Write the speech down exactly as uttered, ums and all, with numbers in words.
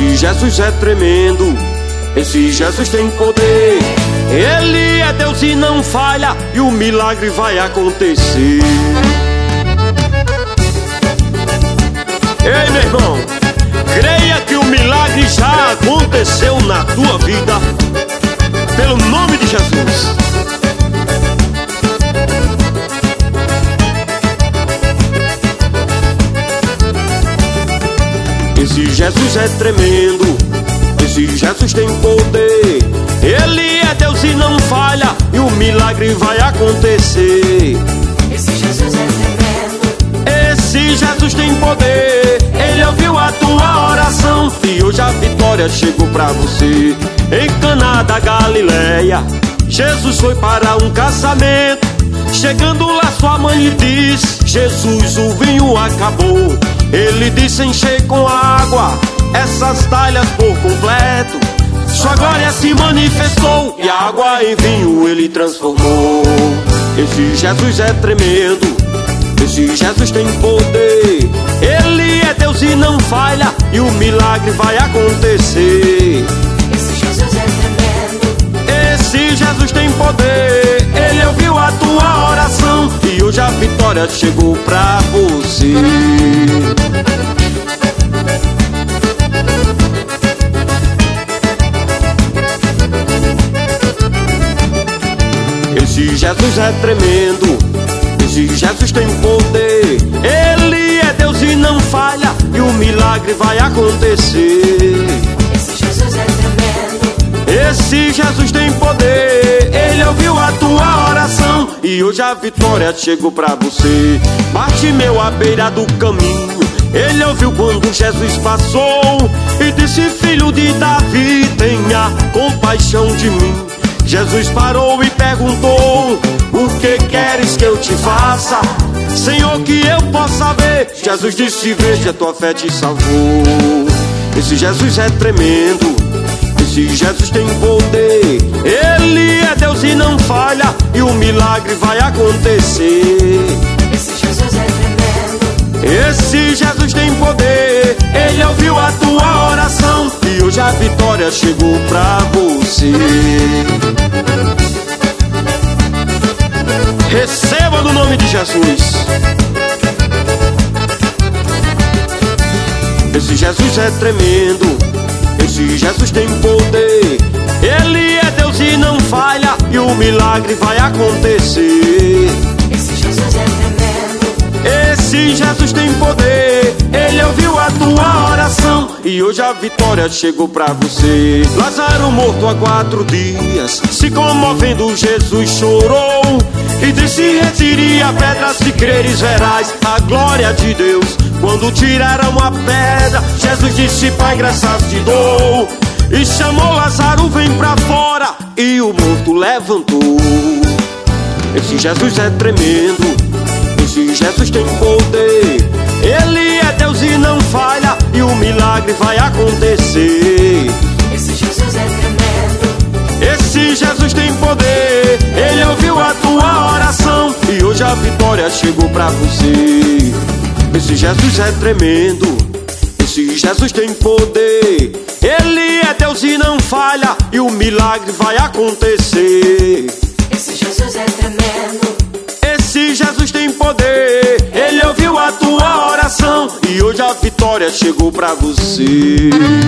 Esse Jesus é tremendo, esse Jesus tem poder. Ele é Deus e não falha, e o milagre vai acontecer. Ei, meu irmão, creia que o milagre já aconteceu na tua vida, pelo nome de Jesus. Esse Jesus é tremendo, esse Jesus tem poder. Ele é Deus e não falha, e o milagre vai acontecer. Esse Jesus é tremendo, esse Jesus tem poder. Ele ouviu a tua oração e hoje a vitória chegou pra você. Em Caná da Galileia, Jesus foi para um casamento. Chegando lá sua mãe lhe diz: Jesus, o vinho acabou. Ele disse: enchei com água essas talhas por completo. Sua glória se manifestou e a água em vinho ele transformou. Esse Jesus é tremendo, esse Jesus tem poder. Ele é Deus e não falha, e o milagre vai acontecer. esse Jesus é tremendo, Esse Jesus tem poder. Ele ouviu a tua oração e hoje a vitória chegou pra você. Esse Jesus é tremendo, esse Jesus tem poder. Ele é Deus e não falha, e o milagre vai acontecer. esse Jesus é tremendo, Esse Jesus tem poder. Ele ouviu a tua oração e hoje a vitória chegou pra você. Bartimeu à beira do caminho, ele ouviu quando Jesus passou e disse: filho de Davi, tenha compaixão de mim. Jesus parou e perguntou: o que queres que eu te faça, Senhor, que eu possa ver? Jesus disse: veja, tua fé te salvou. Esse Jesus é tremendo, esse Jesus tem poder. Ele é Deus e não falha, e o milagre vai acontecer. esse Jesus é tremendo, Esse Jesus tem poder. Ele ouviu a tua oração e hoje a vitória chegou pra você. Receba no nome de Jesus. Esse Jesus é tremendo, esse Jesus tem poder. Ele é Deus e não falha, e o milagre vai acontecer. esse Jesus é tremendo, Esse Jesus tem poder. Ele ouviu a tua oração e hoje a vitória chegou pra você. Lázaro morto há quatro dias, se comovendo Jesus chorou e disse: retire a pedra, se creres verás a glória de Deus. Quando tiraram a pedra, Jesus disse: Pai, graças te dou. E chamou Lázaro, vem pra fora, e o morto levantou. Esse Jesus é tremendo, esse Jesus tem poder. Ele é Deus e não falha, e o milagre vai acontecer. esse Jesus é tremendo, Esse Jesus tem poder. Ele ouviu a tua oração e hoje a vitória chegou pra você. Esse Jesus é tremendo, esse Jesus tem poder. Ele é Deus e não falha, e o milagre vai acontecer. esse Jesus é tremendo, Esse Jesus tem poder. Ele ouviu a tua oração e hoje a vitória chegou pra você.